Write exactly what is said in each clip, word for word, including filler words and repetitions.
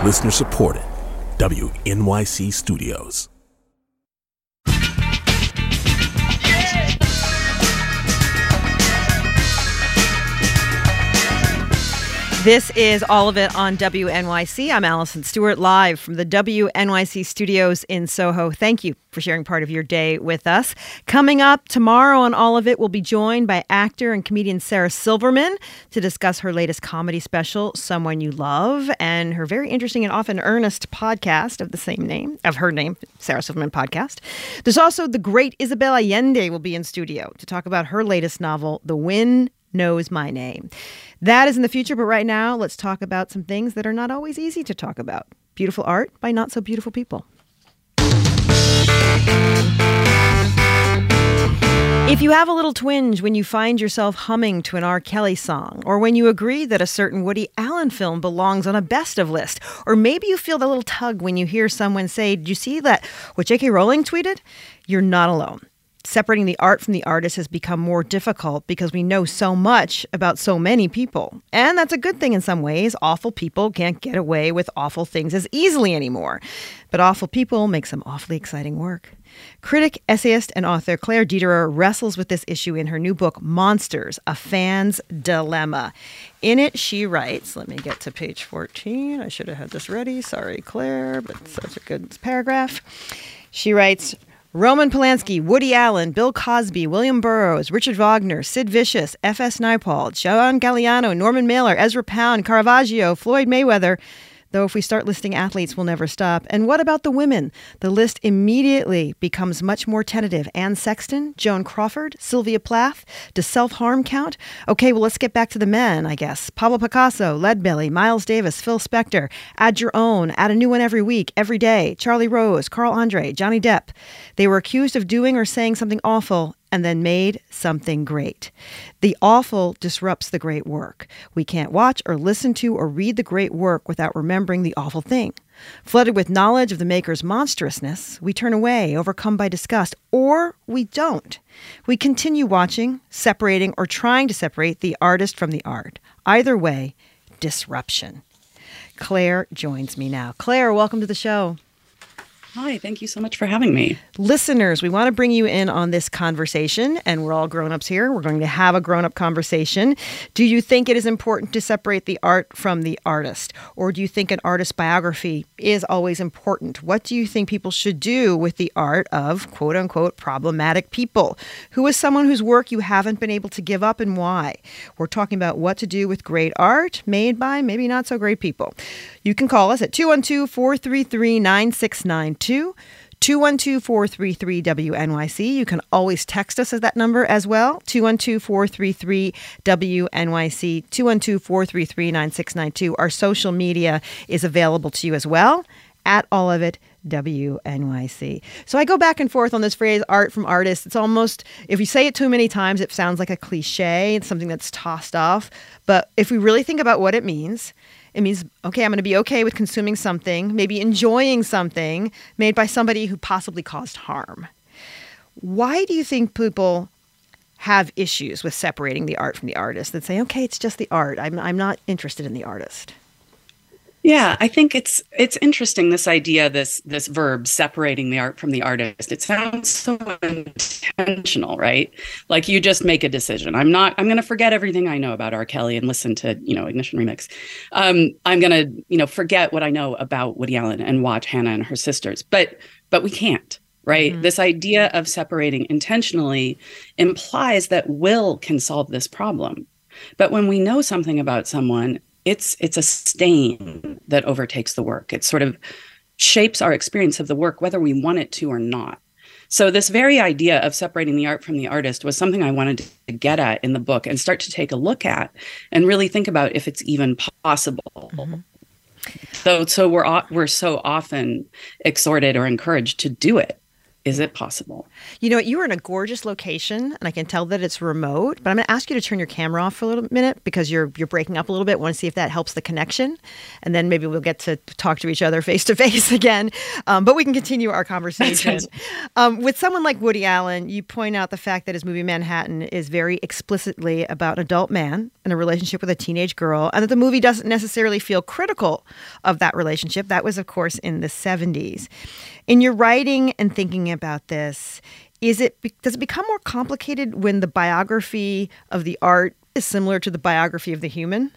Listener supported. W N Y C Studios. This is All of It on W N Y C. I'm Allison Stewart, live from the W N Y C studios in Soho. Thank you for sharing part of your day with us. Coming up tomorrow on All of It, we'll be joined by actor and comedian Sarah Silverman to discuss her latest comedy special, Someone You Love, and her very interesting and often earnest podcast of the same name, of her name, Sarah Silverman Podcast. There's also the great Isabel Allende will be in studio to talk about her latest novel, The Wind Knows My Name. That is in the future, but right now, let's talk about some things that are not always easy to talk about. Beautiful art by not so beautiful people. If you have a little twinge when you find yourself humming to an R. Kelly song, or when you agree that a certain Woody Allen film belongs on a best of list, or maybe you feel that little tug when you hear someone say, "Did you see that what J K Rowling tweeted?" You're not alone. Separating the art from the artist has become more difficult because we know so much about so many people. And that's a good thing in some ways. Awful people can't get away with awful things as easily anymore. But awful people make some awfully exciting work. Critic, essayist, and author Claire Dederer wrestles with this issue in her new book, Monsters, A Fan's Dilemma. In it, she writes, let me get to page fourteen. I should have had this ready. Sorry, Claire, but such a good paragraph. She writes, Roman Polanski, Woody Allen, Bill Cosby, William Burroughs, Richard Wagner, Sid Vicious, F S Naipaul, John Galliano, Norman Mailer, Ezra Pound, Caravaggio, Floyd Mayweather. Though if we start listing athletes, we'll never stop. And what about the women? The list immediately becomes much more tentative. Anne Sexton, Joan Crawford, Sylvia Plath. Does self-harm count? Okay, well, let's get back to the men, I guess. Pablo Picasso, Leadbelly, Miles Davis, Phil Spector. Add your own. Add a new one every week, every day. Charlie Rose, Carl Andre, Johnny Depp. They were accused of doing or saying something awful and then made something great. The awful disrupts the great work. We can't watch or listen to or read the great work without remembering the awful thing. Flooded with knowledge of the maker's monstrousness, we turn away, overcome by disgust, or we don't. We continue watching, separating, or trying to separate the artist from the art. Either way, disruption. Claire joins me now. Claire, welcome to the show. Hi, thank you so much for having me. Listeners, we want to bring you in on this conversation, and we're all grown-ups here. We're going to have a grown-up conversation. Do you think it is important to separate the art from the artist? Or do you think an artist's biography is always important? What do you think people should do with the art of, quote-unquote, problematic people? Who is someone whose work you haven't been able to give up and why? We're talking about what to do with great art made by maybe not so great people. You can call us at two one two, four three three, nine six nine two. two one two, four three three, W N Y C. You can always text us at that number as well, two one two, four three three, W N Y C, two one two, four three three, nine six nine two. Our social media is available to you as well, at all of it, W N Y C. So I go back and forth on this phrase, art from artists. It's almost, if you say it too many times, it sounds like a cliche. It's something that's tossed off. But if we really think about what it means, it means, okay, I'm going to be okay with consuming something, maybe enjoying something made by somebody who possibly caused harm. Why do you think people have issues with separating the art from the artist and say, okay, it's just the art. I'm I'm not interested in the artist? Yeah, I think it's it's interesting, this idea, this this verb, separating the art from the artist. It sounds so intentional, right? Like you just make a decision. I'm not, I'm going to forget everything I know about R. Kelly and listen to, you know, Ignition Remix. Um, I'm going to, you know, forget what I know about Woody Allen and watch Hannah and Her Sisters. But but we can't, right? Mm-hmm. This idea of separating intentionally implies that will can solve this problem. But when we know something about someone, It's it's a stain that overtakes the work. It sort of shapes our experience of the work, whether we want it to or not. So this very idea of separating the art from the artist was something I wanted to get at in the book and start to take a look at and really think about if it's even possible. Mm-hmm. So so we're we're so often exhorted or encouraged to do it. Is it possible? You know what? You are in a gorgeous location, and I can tell that it's remote. But I'm going to ask you to turn your camera off for a little minute because you're you're breaking up a little bit. I want to see if that helps the connection, and then maybe we'll get to talk to each other face to face again. Um, but we can continue our conversation. Um, with someone like Woody Allen, you point out the fact that his movie Manhattan is very explicitly about an adult man and a relationship with a teenage girl, and that the movie doesn't necessarily feel critical of that relationship. That was, of course, in the seventies. In your writing and thinking about this, is it does it become more complicated when the biography of the art is similar to the biography of the human?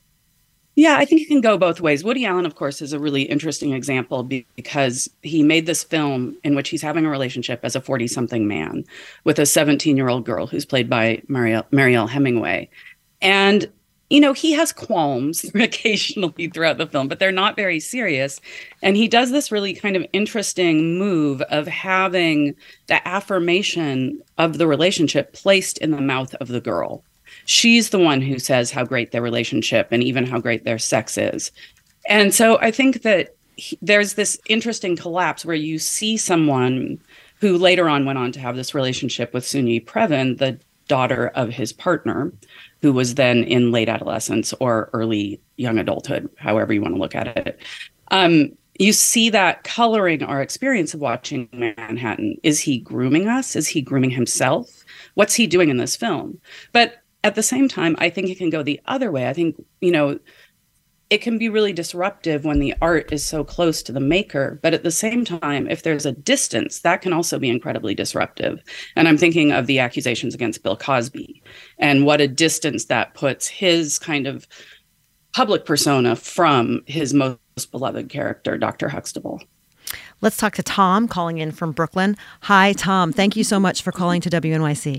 Yeah, I think it can go both ways. Woody Allen, of course, is a really interesting example because he made this film in which he's having a relationship as a forty-something man with a seventeen-year-old girl who's played by Marielle, Marielle Hemingway. And you know, he has qualms occasionally throughout the film, but they're not very serious. And he does this really kind of interesting move of having the affirmation of the relationship placed in the mouth of the girl. She's the one who says how great their relationship and even how great their sex is. And so I think that he, there's this interesting collapse where you see someone who later on went on to have this relationship with Soon-Yi Previn, the daughter of his partner, who was then in late adolescence or early young adulthood, however you want to look at it. Um, you see that coloring our experience of watching Manhattan. Is he grooming us? Is he grooming himself? What's he doing in this film? But at the same time, I think it can go the other way. I think, you know, it can be really disruptive when the art is so close to the maker. But at the same time, if there's a distance, that can also be incredibly disruptive. And I'm thinking of the accusations against Bill Cosby and what a distance that puts his kind of public persona from his most beloved character, Doctor Huxtable. Let's talk to Tom calling in from Brooklyn. Hi, Tom. Thank you so much for calling to W N Y C.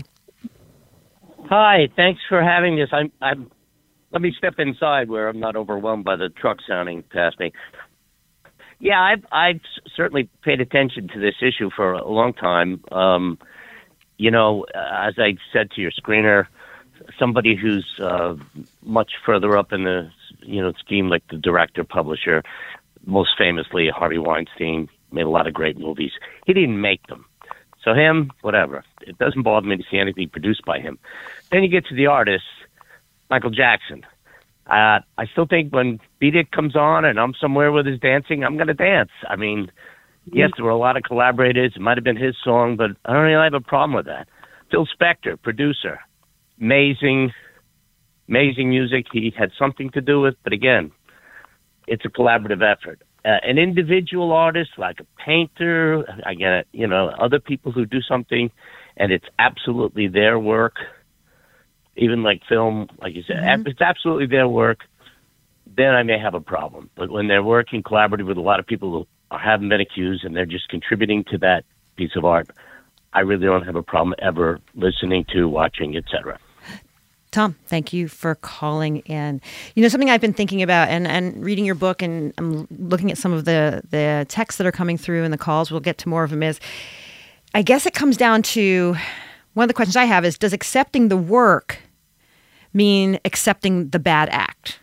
Hi. Thanks for having this. I'm I'm Let me step inside where I'm not overwhelmed by the truck sounding past me. Yeah, I've, I've certainly paid attention to this issue for a long time. Um, you know, as I said to your screener, somebody who's uh, much further up in the, you know, scheme, like the director, publisher, most famously Harvey Weinstein, made a lot of great movies. He didn't make them. So him, whatever. It doesn't bother me to see anything produced by him. Then you get to the artists. Michael Jackson. Uh, I still think when Beat It comes on and I'm somewhere with his dancing, I'm going to dance. I mean, yes, there were a lot of collaborators. It might have been his song, but I don't really have a problem with that. Phil Spector, producer. Amazing, amazing music he had something to do with. But again, it's a collaborative effort. Uh, an individual artist, like a painter, again, you know, other people who do something, and it's absolutely their work. Even like film, like you said, mm-hmm. if it's absolutely their work, then I may have a problem. But when they're working collaboratively with a lot of people who haven't been accused and they're just contributing to that piece of art, I really don't have a problem ever listening to, watching, et cetera. Tom, thank you for calling in. You know, something I've been thinking about and, and reading your book, and I'm looking at some of the, the texts that are coming through and the calls, we'll get to more of them, is I guess it comes down to, one of the questions I have is, does accepting the work mean accepting the bad act?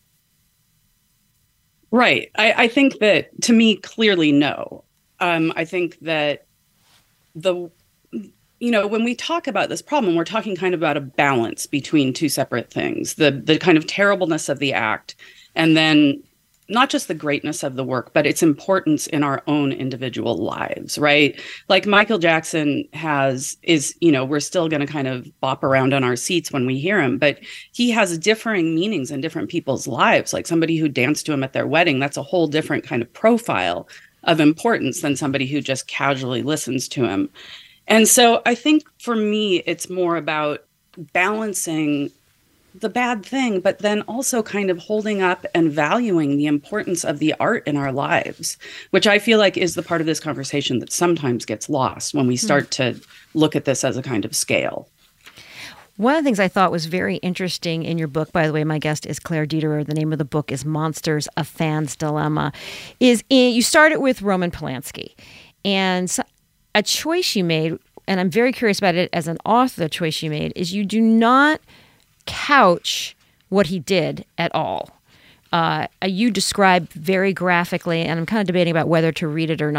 Right. I, I think that, to me, clearly, no. Um, I think that the, you know, when we talk about this problem, we're talking kind of about a balance between two separate things, the the kind of terribleness of the act, and then not just the greatness of the work, but its importance in our own individual lives, right? Like Michael Jackson has, is, you know, we're still going to kind of bop around on our seats when we hear him, but he has differing meanings in different people's lives. Like somebody who danced to him at their wedding, that's a whole different kind of profile of importance than somebody who just casually listens to him. And so I think for me, it's more about balancing the bad thing, but then also kind of holding up and valuing the importance of the art in our lives, which I feel like is the part of this conversation that sometimes gets lost when we start mm. to look at this as a kind of scale. One of the things I thought was very interesting in your book, by the way, my guest is Claire Dederer. The name of the book is Monsters, A Fan's Dilemma, is in, you started with Roman Polanski, and a choice you made, and I'm very curious about it as an author, the choice you made, is you do not couch what he did at all. Uh, you describe very graphically, and I'm kind of debating about whether to read it or not,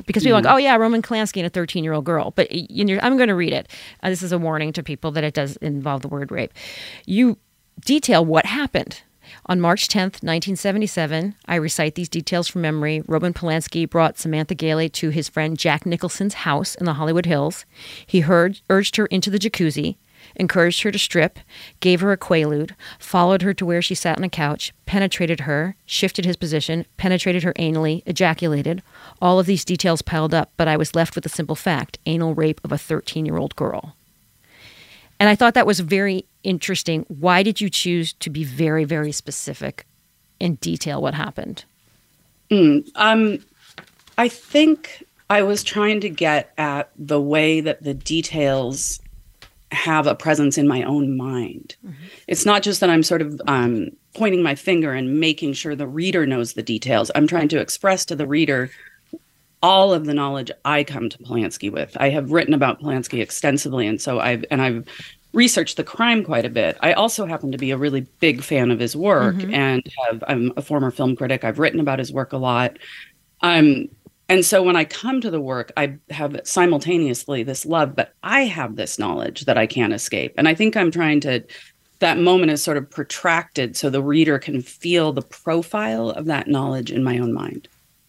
because people are like, oh yeah, Roman Polanski and a thirteen-year-old girl. But you know, I'm going to read it. Uh, this is a warning to people that it does involve the word rape. You detail what happened. On March tenth, nineteen seventy-seven, I recite these details from memory. Roman Polanski brought Samantha Gailey to his friend Jack Nicholson's house in the Hollywood Hills. He heard, urged her into the jacuzzi, encouraged her to strip, gave her a quaalude, followed her to where she sat on a couch, penetrated her, shifted his position, penetrated her anally, ejaculated. All of these details piled up, but I was left with the simple fact, anal rape of a thirteen-year-old girl. And I thought that was very interesting. Why did you choose to be very, very specific and detail what happened? Mm, um, I think I was trying to get at the way that the details have a presence in my own mind. Mm-hmm. It's not just that I'm sort of um, pointing my finger and making sure the reader knows the details. I'm trying to express to the reader all of the knowledge I come to Polanski with. I have written about Polanski extensively, and so I've and I've researched the crime quite a bit. I also happen to be a really big fan of his work, mm-hmm. and have, I'm a former film critic. I've written about his work a lot. Um, and so when I come to the work, I have simultaneously this love, but I have this knowledge that I can't escape. And I think I'm trying to, that moment is sort of protracted so the reader can feel the profile of that knowledge in my own mind.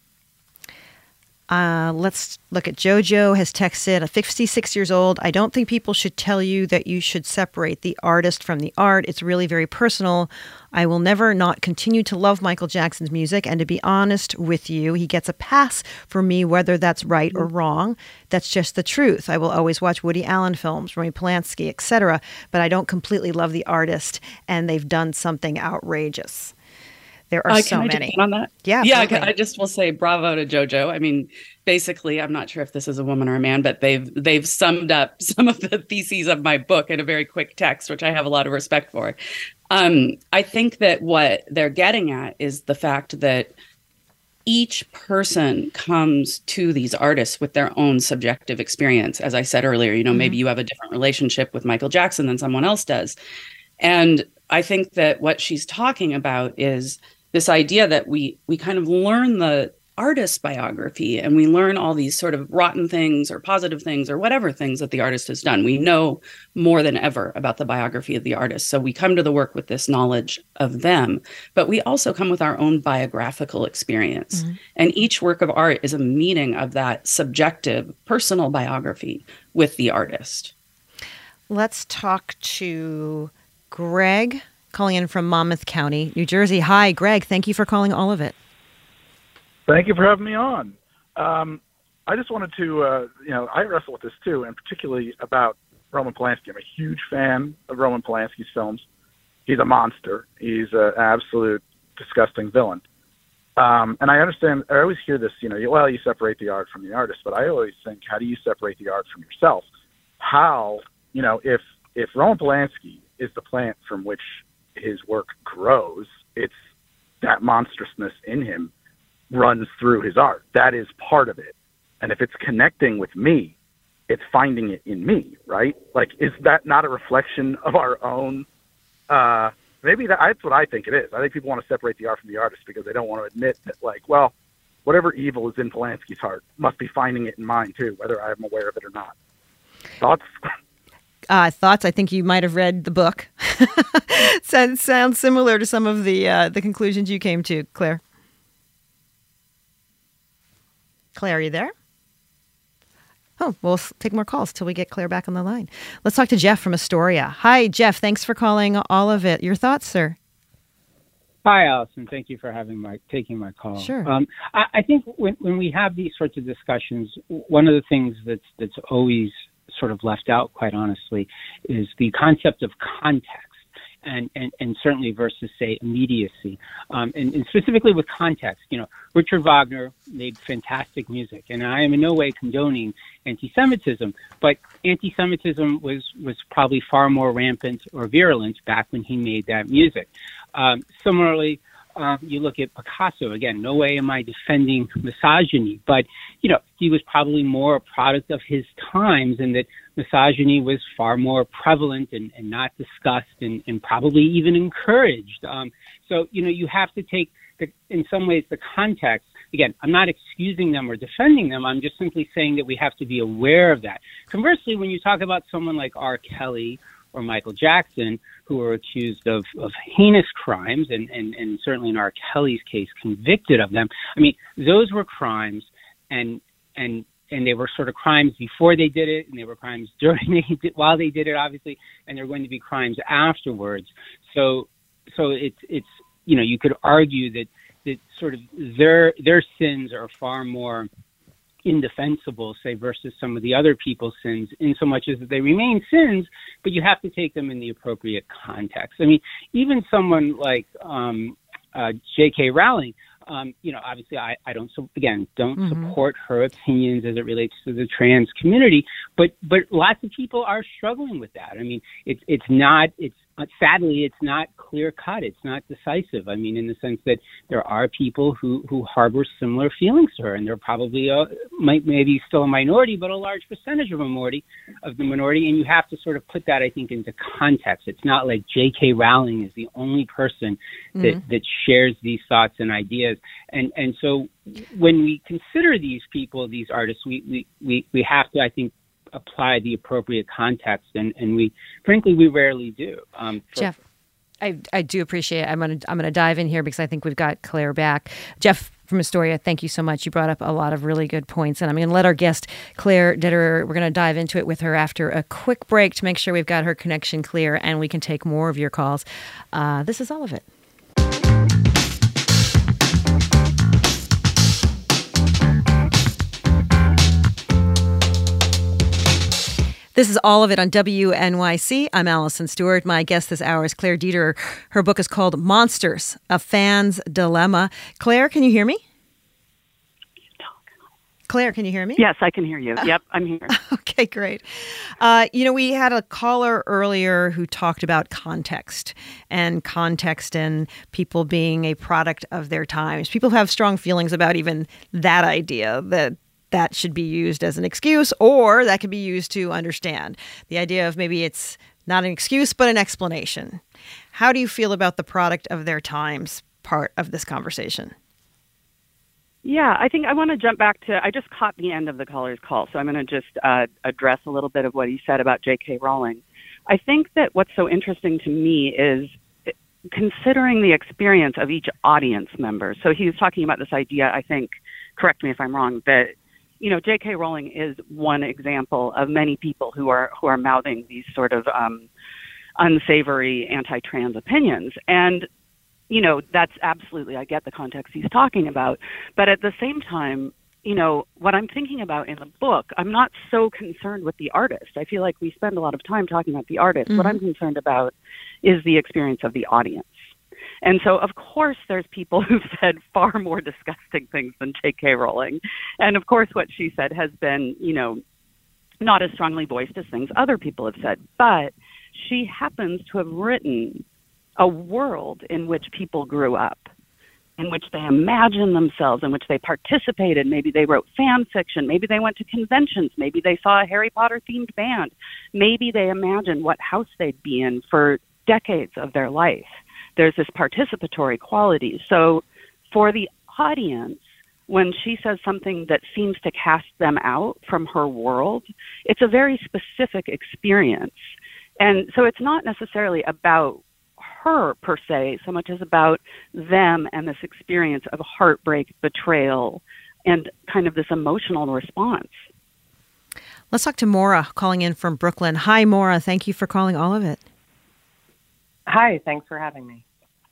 Uh, let's look at Jojo has texted, at fifty-six years old. I don't think people should tell you that you should separate the artist from the art. It's really very personal. I will never not continue to love Michael Jackson's music. And to be honest with you, he gets a pass for me, whether that's right or wrong. That's just the truth. I will always watch Woody Allen films, Roman Polanski, et cetera. But I don't completely love the artist, and they've done something outrageous. There are uh, so can I many. Just on that? Yeah, yeah. I, I just will say bravo to JoJo. I mean, basically, I'm not sure if this is a woman or a man, but they've they've summed up some of the theses of my book in a very quick text, which I have a lot of respect for. Um, I think that what they're getting at is the fact that each person comes to these artists with their own subjective experience. As I said earlier, you know, mm-hmm. maybe you have a different relationship with Michael Jackson than someone else does, and I think that what she's talking about is this idea that we we kind of learn the artist's biography, and we learn all these sort of rotten things or positive things or whatever things that the artist has done. We know more than ever about the biography of the artist. So we come to the work with this knowledge of them, but we also come with our own biographical experience. Mm-hmm. And each work of art is a meeting of that subjective personal biography with the artist. Let's talk to Greg, calling in from Monmouth County, New Jersey. Hi, Greg. Thank you for calling All of It. Thank you for having me on. Um, I just wanted to, uh, you know, I wrestle with this too, and particularly about Roman Polanski. I'm a huge fan of Roman Polanski's films. He's a monster. He's an absolute disgusting villain. Um, and I understand, I always hear this, you know, well, you separate the art from the artist, but I always think, how do you separate the art from yourself? How, you know, if if Roman Polanski is the plant from which his work grows, it's that monstrousness in him runs through his art. That is part of it. And if it's connecting with me, it's finding it in me, right? Like, is that not a reflection of our own? Uh, maybe that, that's what I think it is. I think people want to separate the art from the artist because they don't want to admit that, like, well, whatever evil is in Polanski's heart must be finding it in mine too, whether I'm aware of it or not. Thoughts? Uh, thoughts? I think you might have read the book. Sounds sounds similar to some of the uh, the conclusions you came to, Claire. Claire, are you there? Oh, we'll take more calls till we get Claire back on the line. Let's talk to Jeff from Astoria. Hi, Jeff. Thanks for calling All of It. Your thoughts, sir? Hi, Allison. Thank you for having my taking my call. Sure. Um, I, I think when when we have these sorts of discussions, one of the things that's that's always sort of left out, quite honestly, is the concept of context, and, and, and certainly versus, say, immediacy. Um, and, and specifically with context, you know, Richard Wagner made fantastic music, and I am in no way condoning anti-Semitism, but anti-Semitism was, was probably far more rampant or virulent back when he made that music. Um, similarly, Um, you look at Picasso, again, no way am I defending misogyny, but, you know, he was probably more a product of his times, and that misogyny was far more prevalent and, and not discussed and, and probably even encouraged. Um, so, you know, you have to take, the, in some ways, the context again, I'm not excusing them or defending them. I'm just simply saying that we have to be aware of that. Conversely, when you talk about someone like R. Kelly or Michael Jackson, who are accused of, of heinous crimes, and, and, and certainly in R. Kelly's case, convicted of them. I mean, those were crimes, and and and they were sort of crimes before they did it, and they were crimes during they did, while they did it, obviously, and they're going to be crimes afterwards. So, so it's it's you know, you could argue that that sort of their their sins are far more indefensible, say, versus some of the other people's sins, in so much as that they remain sins, but you have to take them in the appropriate context. I mean, even someone like um, uh, J K. Rowling, um, you know, obviously I, I don't, so again, don't mm-hmm. support her opinions as it relates to the trans community, but but lots of people are struggling with that. I mean, it's it's not, it's sadly, it's not clear cut. It's not decisive. I mean, in the sense that there are people who, who harbor similar feelings to her, and they're probably a, might maybe still a minority, but a large percentage of a minority of the minority. And you have to sort of put that, I think, into context. It's not like J K. Rowling is the only person that, mm-hmm. that shares these thoughts and ideas. And and so when we consider these people, these artists, we we, we, we have to, I think, apply the appropriate context, and, and we, frankly, we rarely do. Um, for, Jeff, I, I do appreciate it. I'm gonna I'm gonna dive in here because I think we've got Claire back. Jeff from Astoria, thank you so much. You brought up a lot of really good points, and I'm going to let our guest Claire Ditterer, we're going to dive into it with her after a quick break to make sure we've got her connection clear and we can take more of your calls. Uh, this is all of it. This is all of it on W N Y C. I'm Allison Stewart. My guest this hour is Claire Ditterer. Her book is called Monsters, A Fan's Dilemma. Claire, can you hear me? Claire, can you hear me? Yes, I can hear you. Yep, I'm here. Okay, great. Uh, you know, we had a caller earlier who talked about context and context and people being a product of their times. People have strong feelings about even that idea, that that should be used as an excuse, or that could be used to understand. The idea of maybe it's not an excuse, but an explanation. How do you feel about the product of their times part of this conversation? Yeah, I think I want to jump back to, I just caught the end of the caller's call, so I'm going to just uh, address a little bit of what he said about J K. Rowling. I think that what's so interesting to me is considering the experience of each audience member. So he was talking about this idea, I think, correct me if I'm wrong, that you know, J K. Rowling is one example of many people who are who are mouthing these sort of um, unsavory anti-trans opinions. And, you know, that's absolutely, I get the context he's talking about. But at the same time, you know, what I'm thinking about in the book, I'm not so concerned with the artist. I feel like we spend a lot of time talking about the artist. Mm-hmm. What I'm concerned about is the experience of the audience. And so, of course, there's people who've said far more disgusting things than J K. Rowling. And, of course, what she said has been, you know, not as strongly voiced as things other people have said. But she happens to have written a world in which people grew up, in which they imagined themselves, in which they participated. Maybe they wrote fan fiction. Maybe they went to conventions. Maybe they saw a Harry Potter-themed band. Maybe they imagined what house they'd be in for decades of their life. There's this participatory quality. So for the audience, when she says something that seems to cast them out from her world, it's a very specific experience. And so it's not necessarily about her per se, so much as about them and this experience of heartbreak, betrayal, and kind of this emotional response. Let's talk to Maura calling in from Brooklyn. Hi, Maura. Thank you for calling all of it. Hi, thanks for having me.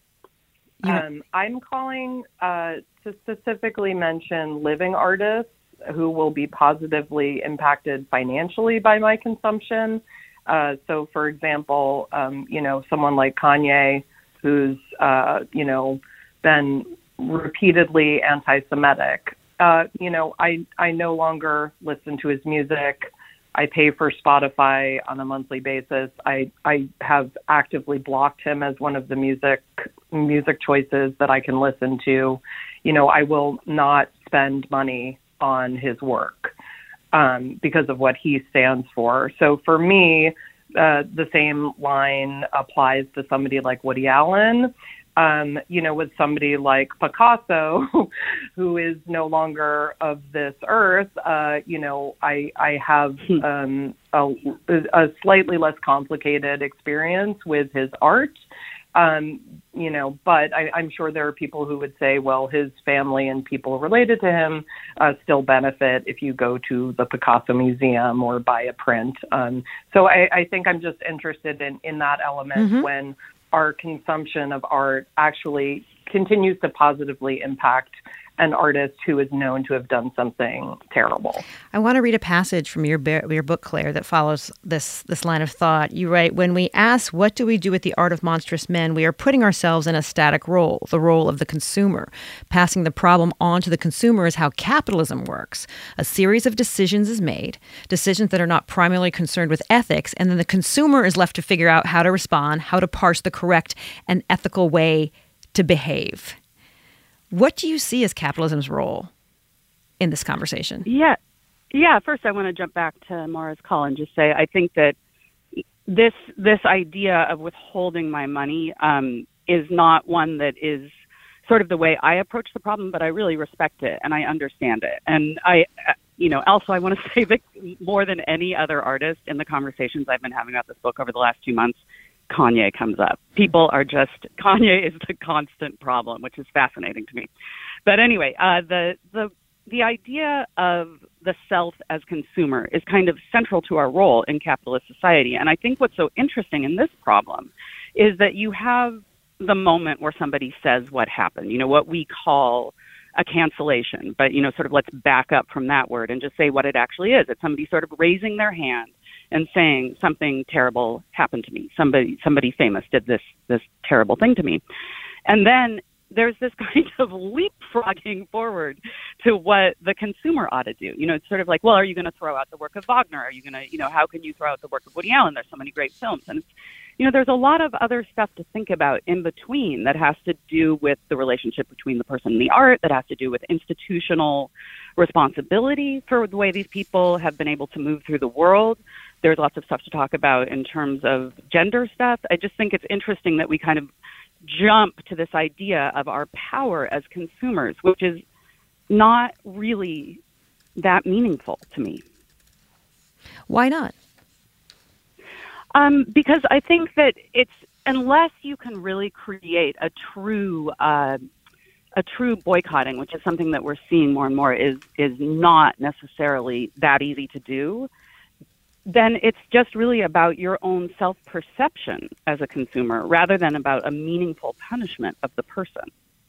Um, I'm calling uh, to specifically mention living artists who will be positively impacted financially by my consumption. Uh, so, for example, um, you know, someone like Kanye, who's, uh, you know, been repeatedly anti-Semitic. Uh, you know, I, I no longer listen to his music. I pay for Spotify on a monthly basis. I, I have actively blocked him as one of the music music choices that I can listen to. You know, I will not spend money on his work um, because of what he stands for. So for me, uh, the same line applies to somebody like Woody Allen. Um, you know, with somebody like Picasso, who is no longer of this earth, uh, you know, I, I have um, a, a slightly less complicated experience with his art. Um, you know, but I, I'm sure there are people who would say, well, his family and people related to him uh, still benefit if you go to the Picasso Museum or buy a print. Um, so I, I think I'm just interested in, in that element mm-hmm. when our consumption of art actually continues to positively impact an artist who is known to have done something terrible. I want to read a passage from your your book, Claire, that follows this this line of thought. You write, when we ask, what do we do with the art of monstrous men, we are putting ourselves in a static role, the role of the consumer. Passing the problem on to the consumer is how capitalism works. A series of decisions is made, decisions that are not primarily concerned with ethics, and then the consumer is left to figure out how to respond, how to parse the correct and ethical way to behave. What do you see as capitalism's role in this conversation? Yeah. Yeah. First, I want to jump back to Maura's call and just say I think that this this idea of withholding my money um, is not one that is sort of the way I approach the problem, but I really respect it and I understand it. And I, you know, also I want to say that more than any other artist in the conversations I've been having about this book over the last two months, Kanye comes up. People are just, Kanye is the constant problem, which is fascinating to me. But anyway, uh, the, the, the idea of the self as consumer is kind of central to our role in capitalist society. And I think what's so interesting in this problem is that you have the moment where somebody says what happened, you know, what we call a cancellation, but, you know, sort of let's back up from that word and just say what it actually is. It's somebody sort of raising their hand and saying something terrible happened to me. Somebody, somebody famous did this, this terrible thing to me. And then there's this kind of leapfrogging forward to what the consumer ought to do. You know, it's sort of like, well, are you going to throw out the work of Wagner? Are you going to, you know, how can you throw out the work of Woody Allen? There's so many great films. And, it's, you know, there's a lot of other stuff to think about in between that has to do with the relationship between the person and the art, that has to do with institutional responsibility for the way these people have been able to move through the world. There's lots of stuff to talk about in terms of gender stuff. I just think it's interesting that we kind of jump to this idea of our power as consumers, which is not really that meaningful to me. Why not? Um, because I think that it's, unless you can really create a true uh, a true boycotting, which is something that we're seeing more and more, is is not necessarily that easy to do, then it's just really about your own self-perception as a consumer rather than about a meaningful punishment of the person.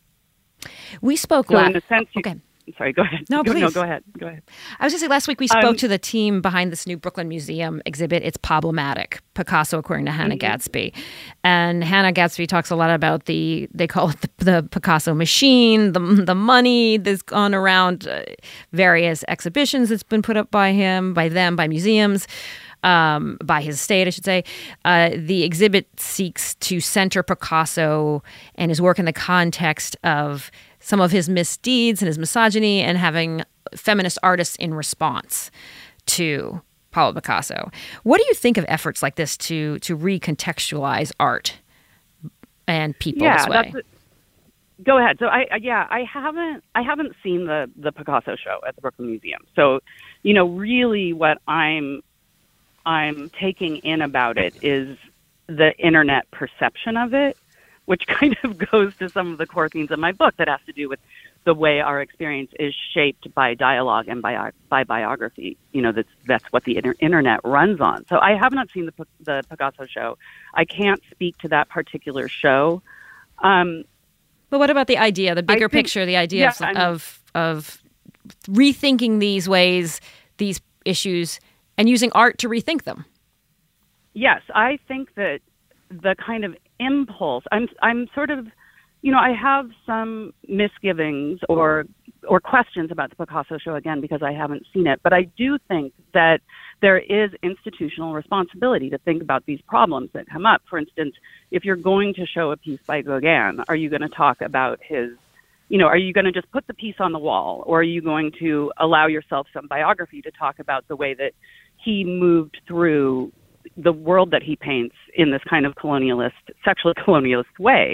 We spoke so last... in a sense, you, okay. Sorry, go ahead. No, go, please. No, go ahead. Go ahead. I was going to say, last week we spoke um, to the team behind this new Brooklyn Museum exhibit. It's problematic, Picasso, according to Hannah mm-hmm. Gadsby. And Hannah Gadsby talks a lot about the, they call it the, the Picasso machine, the, the money that's gone around uh, various exhibitions that's been put up by him, by them, by museums. Um, by his estate, I should say. Uh, the exhibit seeks to center Picasso and his work in the context of some of his misdeeds and his misogyny and having feminist artists in response to Pablo Picasso. What do you think of efforts like this to to recontextualize art and people yeah, this way? That's a, go ahead. So I, I yeah, I haven't I haven't seen the the Picasso show at the Brooklyn Museum. So, you know, really what I'm I'm taking in about it is the internet perception of it, which kind of goes to some of the core themes of my book that has to do with the way our experience is shaped by dialogue and by, by biography. You know, that's, that's what the inter- internet runs on. So I have not seen the, the Picasso show. I can't speak to that particular show. Um, but what about the idea, the bigger think, picture, the idea yeah, of, of rethinking these ways, these issues, and using art to rethink them? Yes, I think that the kind of impulse, I'm I'm sort of, you know, I have some misgivings or or questions about the Picasso show, again, because I haven't seen it. But I do think that there is institutional responsibility to think about these problems that come up. For instance, if you're going to show a piece by Gauguin, are you going to talk about his, you know, are you going to just put the piece on the wall, or are you going to allow yourself some biography to talk about the way that he moved through the world that he paints in this kind of colonialist, sexually colonialist way?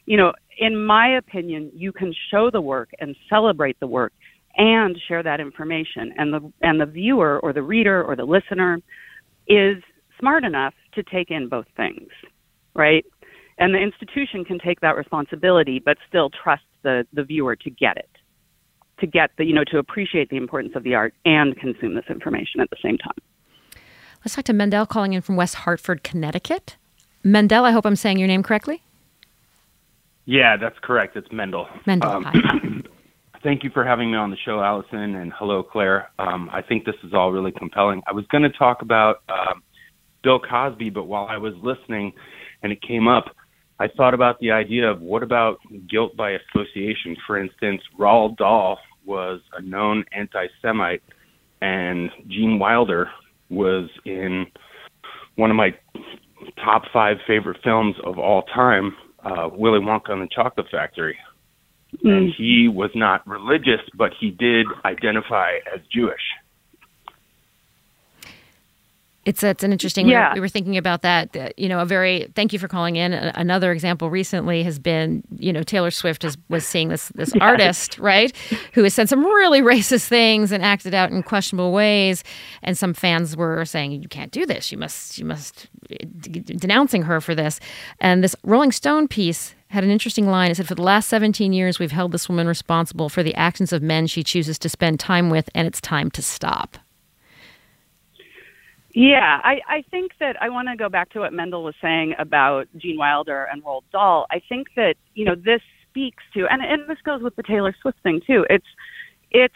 you know, in my opinion, you can show the work and celebrate the work and share that information. And the and the viewer or the reader or the listener is smart enough to take in both things, right? And the institution can take that responsibility, but still trust the, the viewer to get it, to get the, you know, to appreciate the importance of the art and consume this information at the same time. Let's talk to Mendel calling in from West Hartford, Connecticut. Mendel, I hope I'm saying your name correctly. Yeah, that's correct. It's Mendel. Mendel, um, hi. Thank you for having me on the show, Allison, and hello, Claire. Um, I think this is all really compelling. I was going to talk about um, Bill Cosby, but while I was listening and it came up, I thought about the idea of what about guilt by association? For instance, Roald Dahl was a known anti-Semite, and Gene Wilder was in one of my top five favorite films of all time, uh, Willy Wonka and the Chocolate Factory. Mm. And he was not religious, but he did identify as Jewish. It's it's an interesting. Yeah. We were, we were thinking about that. Uh, you know, a very. Thank you for calling in. A, another example recently has been, you know, Taylor Swift is, was seeing this this yes. artist, right, who has said some really racist things and acted out in questionable ways, and some fans were saying, "You can't do this. You must you must," d- denouncing her for this. And this Rolling Stone piece had an interesting line. It said, "For the last seventeen years, we've held this woman responsible for the actions of men she chooses to spend time with, and it's time to stop." Yeah, I, I think that I want to go back to what Mendel was saying about Gene Wilder and Roald Dahl. I think that, you know, this speaks to, and, and this goes with the Taylor Swift thing too, it's it's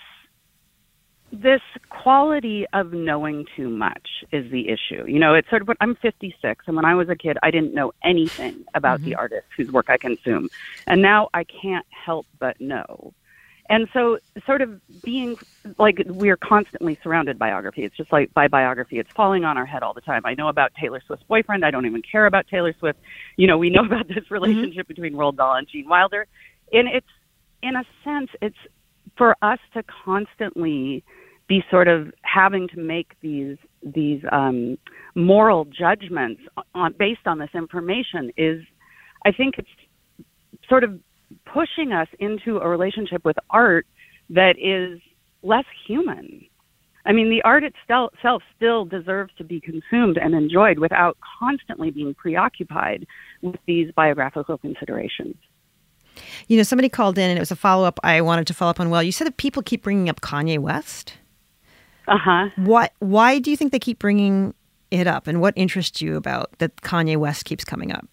this quality of knowing too much is the issue. You know, it's sort of, I'm fifty-six, and when I was a kid, I didn't know anything about mm-hmm. the artists whose work I consume. And now I can't help but know. And so sort of being like, we're constantly surrounded by biography. It's just like by biography, it's falling on our head all the time. I know about Taylor Swift's boyfriend. I don't even care about Taylor Swift. You know, we know about this relationship mm-hmm. between Roald Dahl and Gene Wilder. And it's, in a sense, it's for us to constantly be sort of having to make these, these um, moral judgments on, based on this information is, I think it's sort of pushing us into a relationship with art that is less human. I mean, the art itself still deserves to be consumed and enjoyed without constantly being preoccupied with these biographical considerations. You know, somebody called in, and it was a follow-up I wanted to follow up on. Well, you said that people keep bringing up Kanye West. Uh-huh. Why, why do you think they keep bringing it up, and what interests you about that Kanye West keeps coming up?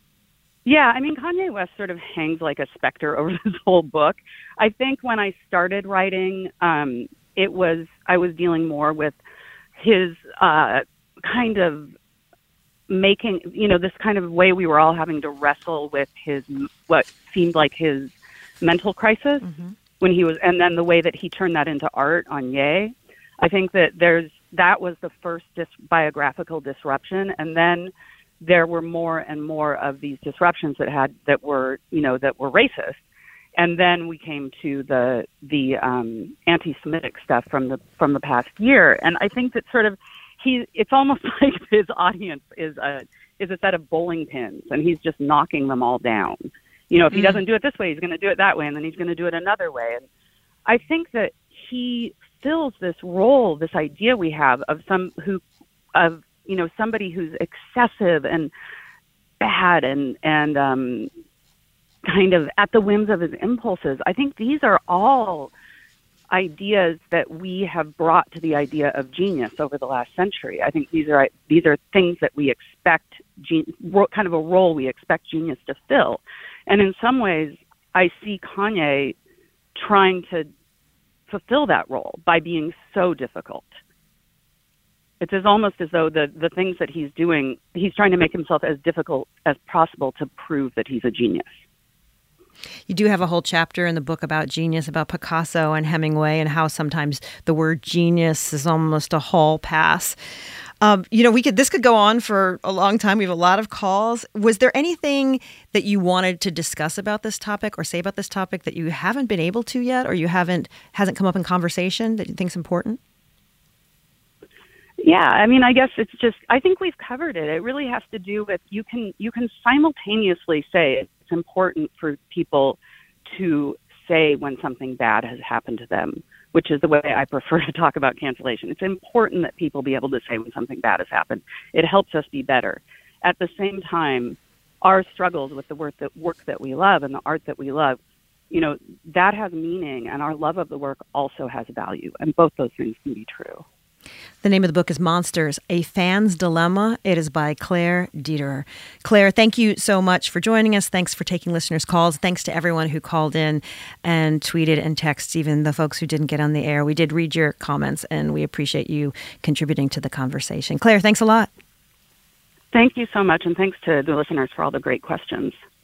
Yeah, I mean, Kanye West sort of hangs like a specter over this whole book. I think when I started writing, um, it was I was dealing more with his uh, kind of making, you know, this kind of way we were all having to wrestle with his, what seemed like his mental crisis mm-hmm. when he was, and then the way that he turned that into art on Ye. I think that there's, that was the first dis- biographical disruption. And then there were more and more of these disruptions that had that were you know that were racist, and then we came to the the um, anti-Semitic stuff from the from the past year. And I think that sort of he it's almost like his audience is a is a set of bowling pins, and he's just knocking them all down. You know, if he mm. doesn't do it this way, he's going to do it that way, and then he's going to do it another way. And I think that he fills this role, this idea we have of some who of you know, somebody who's excessive and bad and, and um, kind of at the whims of his impulses. I think these are all ideas that we have brought to the idea of genius over the last century. I think these are these are things that we expect, gen- kind of a role we expect genius to fill. And in some ways, I see Kanye trying to fulfill that role by being so difficult. It's as almost as though the, the things that he's doing, he's trying to make himself as difficult as possible to prove that he's a genius. You do have a whole chapter in the book about genius, about Picasso and Hemingway, and how sometimes the word genius is almost a hall pass. Um, you know, we could this could go on for a long time. We have a lot of calls. Was there anything that you wanted to discuss about this topic or say about this topic that you haven't been able to yet, or you haven't hasn't come up in conversation that you think is important? Yeah, I mean, I guess it's just, I think we've covered it. It really has to do with, you can you can simultaneously say it's important for people to say when something bad has happened to them, which is the way I prefer to talk about cancellation. It's important that people be able to say when something bad has happened. It helps us be better. At the same time, our struggles with the work that, work that we love and the art that we love, you know, that has meaning, and our love of the work also has value, and both those things can be true. The name of the book is Monsters, A Fan's Dilemma. It is by Claire Dederer. Claire, thank you so much for joining us. Thanks for taking listeners' calls. Thanks to everyone who called in and tweeted and texted, even the folks who didn't get on the air. We did read your comments, and we appreciate you contributing to the conversation. Claire, thanks a lot. Thank you so much, and thanks to the listeners for all the great questions.